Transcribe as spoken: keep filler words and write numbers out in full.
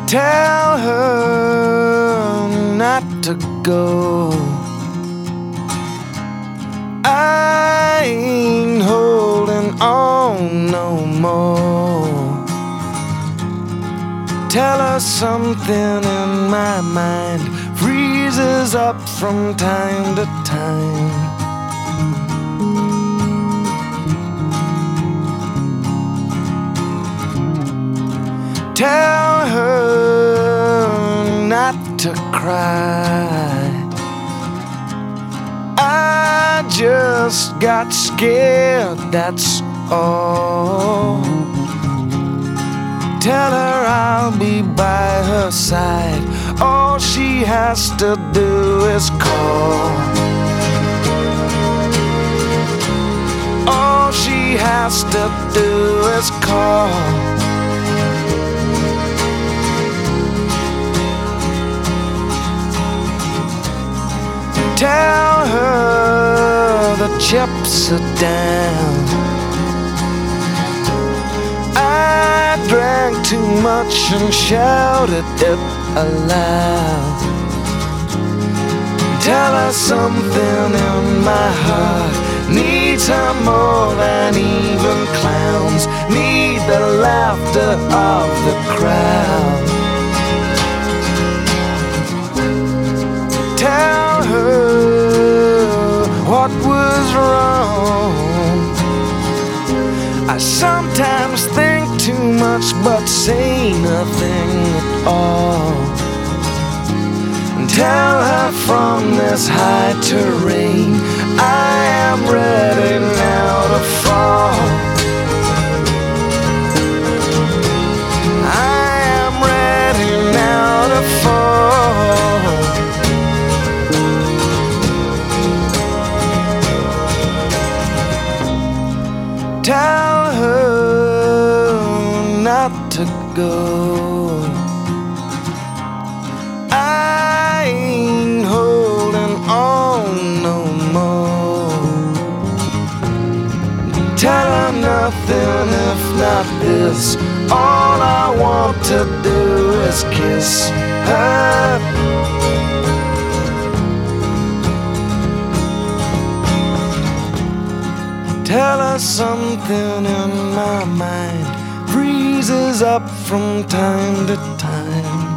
Tell her not to go. I ain't holding on no more. Tell her something in my mind freezes up from time to time. Tell her not to cry. I just got scared, that's all. Tell her I'll be by her side. All she has to do is call. All she has to do is call. Tell her the chips are down. I drank too much and shouted it aloud. Tell her something in my heart needs her more than even clowns need the laughter of the crowd. Tell her what was wrong. I sometimes think too much but say nothing at all. And tell her from this high terrain I am ready now to fall. I am ready now to fall. Tell her not to go. I ain't holding on no more. Tell her nothing if not this. All I want to do is kiss her. Tell her something in my mind freezes up from time to time.